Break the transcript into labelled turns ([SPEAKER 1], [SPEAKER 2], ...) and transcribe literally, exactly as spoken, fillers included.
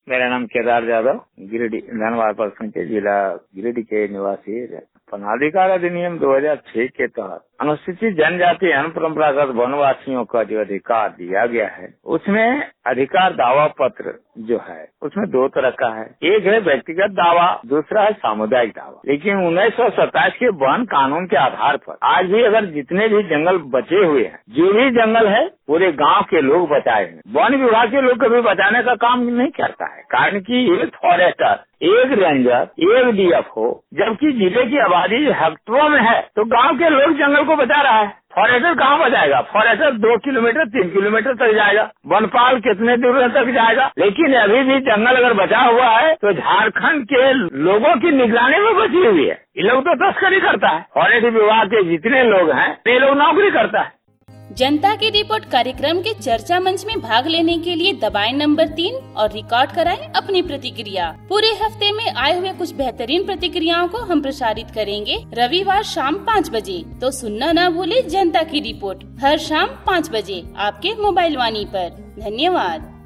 [SPEAKER 1] मेरा नाम केदार यादव, गिरिडीह धनवार प्रखंड के जिला गिरिडीह के निवासी। वनाधिकार अधिनियम दो हजार छह के तहत अनुसूचित जनजाति एवं परंपरागत वनवासियों का जो अधिकार दिया गया है, उसमें अधिकार दावा पत्र जो है उसमें दो तरह का है। एक है व्यक्तिगत दावा, दूसरा है सामुदायिक दावा। लेकिन उन्नीस सौ सत्ताईस के वन कानून के आधार पर आज भी अगर जितने भी जंगल बचे हुए हैं, जो भी जंगल है पूरे गांव के लोग बचाए हैं। वन विभाग के लोग कभी बचाने का काम नहीं करता है, कारण कि एक फॉरेस्टर, एक रेंजर, एक डीएफओ, जबकि जिले की आबादी हेक्टरों में है, तो गांव के लोग जंगल को बचा रहा है। फॉरेस्टर कहाँ बचाएगा? फॉरेस्टर दो किलोमीटर तीन किलोमीटर तक जाएगा, वनपाल कितने दूर तक जाएगा। लेकिन अभी भी जंगल अगर बचा हुआ है तो झारखंड के लोगों की निगरानी में बची हुई है। ये लोग तो तस्करी करता है। फॉरेस्ट विभाग के जितने लोग हैं ये लोग नौकरी करता है।
[SPEAKER 2] जनता की रिपोर्ट कार्यक्रम के चर्चा मंच में भाग लेने के लिए दबाएं नंबर तीन और रिकॉर्ड कराएं अपनी प्रतिक्रिया। पूरे हफ्ते में आए हुए कुछ बेहतरीन प्रतिक्रियाओं को हम प्रसारित करेंगे रविवार शाम पाँच बजे। तो सुनना ना भूले जनता की रिपोर्ट हर शाम पाँच बजे आपके मोबाइल वाणी पर। धन्यवाद।